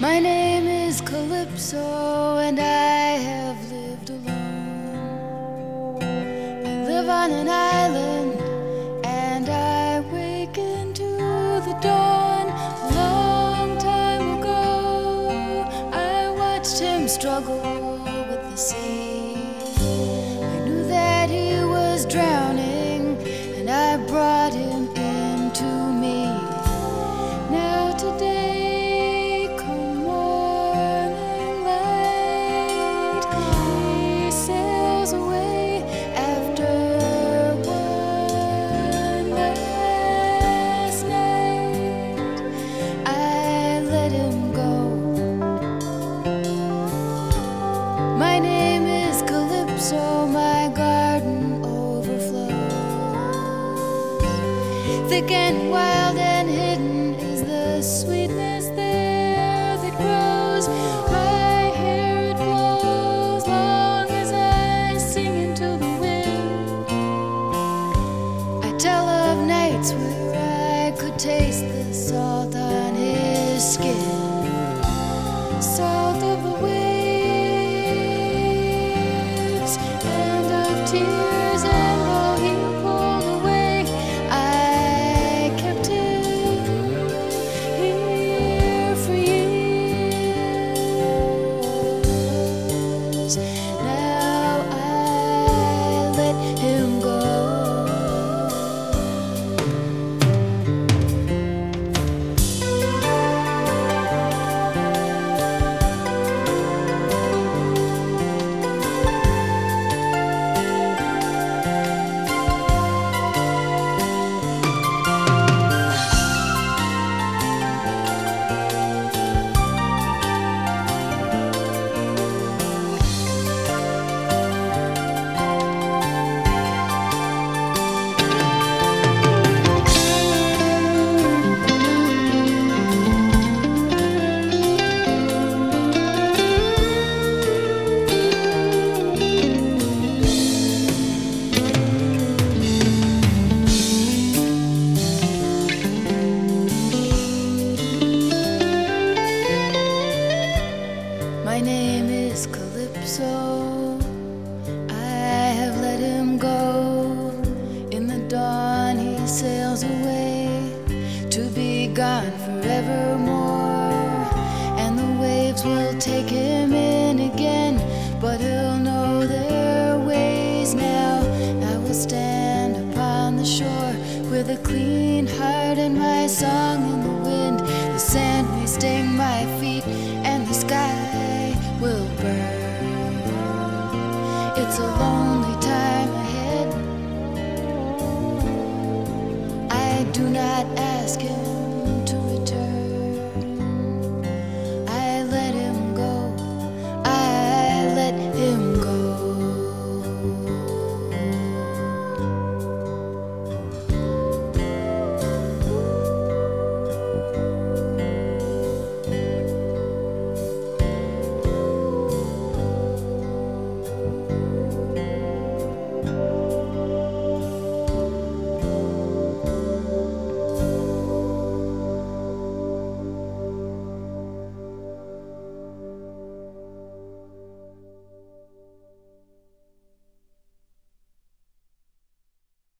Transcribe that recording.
My name is Calypso, and I have lived alone. I live on an island, and I wake into the dawn. A long time ago, I watched him struggle with the sea. I knew that he was drowning, and I brought him into me. Now today, my name is Calypso, my garden overflows. Thick and wild and hidden is the sweetness there that grows. My hair it blows long as I sing into the wind. I tell of nights where I could taste the salt on his skin. Salt of the waves and of tears, and all he pulled away, I kept him here for years. Now I let him go. My name is Calypso, I have let him go. In the dawn he sails away, to be gone forevermore. And the waves will take him in again, but he'll know their ways now. I will stand upon the shore with a clean heart and my song in the wind. The sand may sting my feet and the sky will burn. It's a lonely time ahead. I do not ask him